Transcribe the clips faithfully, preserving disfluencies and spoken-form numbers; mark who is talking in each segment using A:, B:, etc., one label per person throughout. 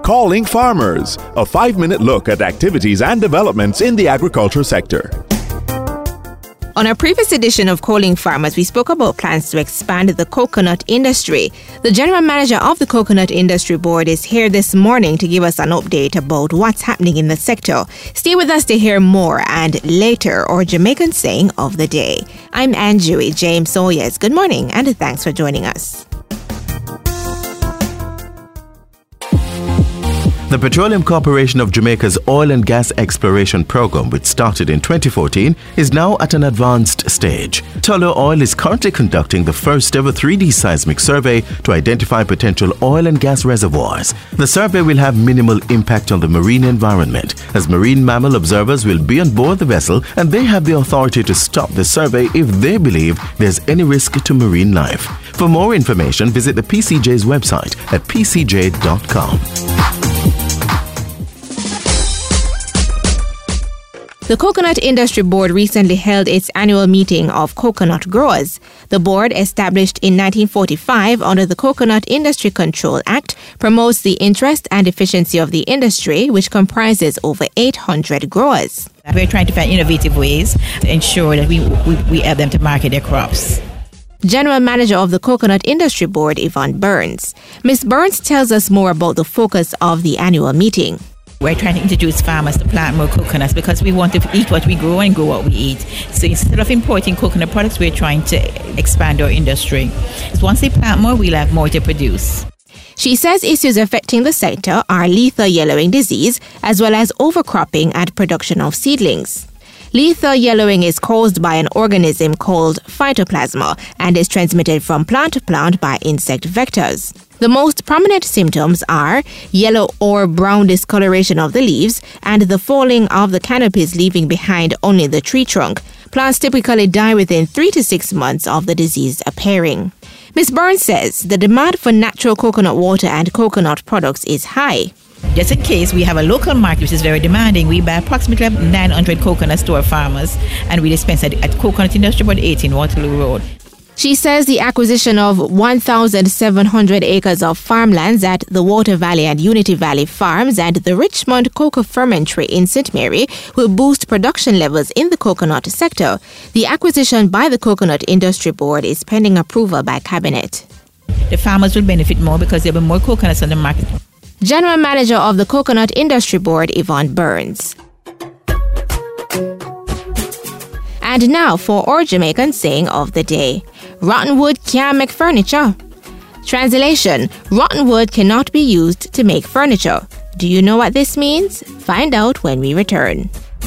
A: Calling Farmers, a five-minute look at activities and developments in the agriculture sector.
B: On our previous edition of Calling Farmers, we spoke about plans to expand the coconut industry. The General Manager of the Coconut Industry Board is here this morning to give us an update about what's happening in the sector. Stay with us to hear more and later our Jamaican saying of the day. I'm Anjui James Sawyers. Good morning and thanks for joining us.
C: The Petroleum Corporation of Jamaica's oil and gas exploration program, which started in twenty fourteen, is now at an advanced stage. Tullow Oil is currently conducting the first ever three D seismic survey to identify potential oil and gas reservoirs. The survey will have minimal impact on the marine environment, as marine mammal observers will be on board the vessel and they have the authority to stop the survey if they believe there's any risk to marine life. For more information, visit the P C J's website at p c j dot com.
B: The Coconut Industry Board recently held its annual meeting of coconut growers. The board, established in nineteen forty-five under the Coconut Industry Control Act, promotes the interest and efficiency of the industry, which comprises over eight hundred growers.
D: We're trying to find innovative ways to ensure that we, we, we help them to market their crops.
B: General Manager of the Coconut Industry Board, Yvonne Burns. Miz Burns tells us more about the focus of the annual meeting.
D: We're trying to introduce farmers to plant more coconuts because we want to eat what we grow and grow what we eat. So instead of importing coconut products, we're trying to expand our industry. So once they plant more, we'll have more to produce.
B: She says issues affecting the sector are lethal yellowing disease as well as overcropping and production of seedlings. Lethal yellowing is caused by an organism called phytoplasma and is transmitted from plant to plant by insect vectors. The most prominent symptoms are yellow or brown discoloration of the leaves and the falling of the canopies, leaving behind only the tree trunk. Plants typically die within three to six months of the disease appearing. Miz Burns says the demand for natural coconut water and coconut products is high.
D: Just in case, we have a local market which is very demanding. We buy approximately nine hundred coconuts to our farmers and we dispense at, at Coconut Industry Board eighteen Waterloo Road.
B: She says the acquisition of one thousand seven hundred acres of farmlands at the Water Valley and Unity Valley Farms and the Richmond Cocoa Fermentary in Saint Mary will boost production levels in the coconut sector. The acquisition by the Coconut Industry Board is pending approval by Cabinet.
D: The farmers will benefit more because there will be more coconuts on the market.
B: General Manager of the Coconut Industry Board, Yvonne Burns. And now for our Jamaican saying of the day. Rotten wood can't make furniture. Translation: rotten wood cannot be used to make furniture. Do you know what this means? Find out when we return.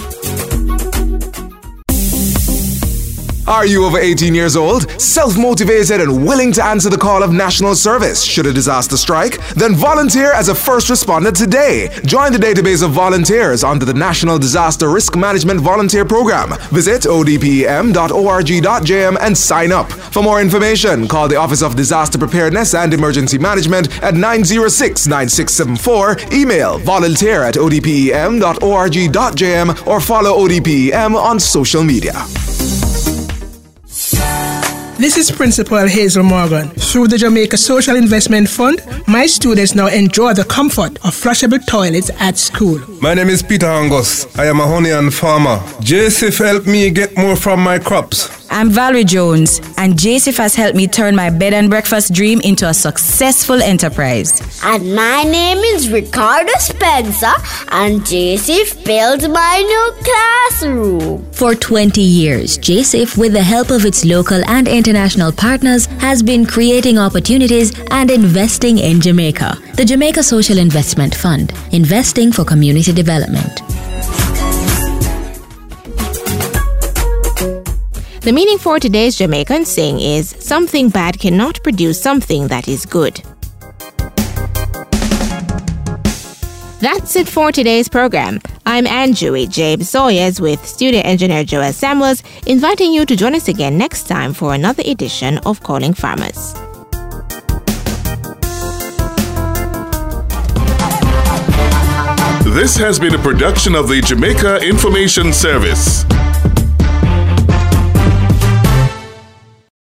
E: Are you over eighteen years old, self-motivated and willing to answer the call of national service should a disaster strike? Then volunteer as a first responder today. Join the database of volunteers under the National Disaster Risk Management Volunteer Program. Visit o d p e m dot org dot j m and sign up. For more information, call the Office of Disaster Preparedness and Emergency Management at nine zero six, nine six seven four, email volunteer at o d p e m dot org dot j m or follow O D P E M on social media.
F: This is Principal Hazel Morgan. Through the Jamaica Social Investment Fund, my students now enjoy the comfort of flushable toilets at school.
G: My name is Peter Angus. I am a honey and farmer. J S I F helped me get more from my crops.
H: I'm Valerie Jones, and J S I F has helped me turn my bed and breakfast dream into a successful enterprise.
I: And my name is Ricardo Spencer, and J S I F built my new classroom.
J: For twenty years, J S I F, with the help of its local and international partners, has been creating opportunities and investing in Jamaica. The Jamaica Social Investment Fund, investing for community development.
B: The meaning for today's Jamaican saying is, something bad cannot produce something that is good. That's it for today's program. I'm Anjui James Sawyers with studio engineer Joel Samuels, inviting you to join us again next time for another edition of Calling Farmers.
A: This has been a production of the Jamaica Information Service.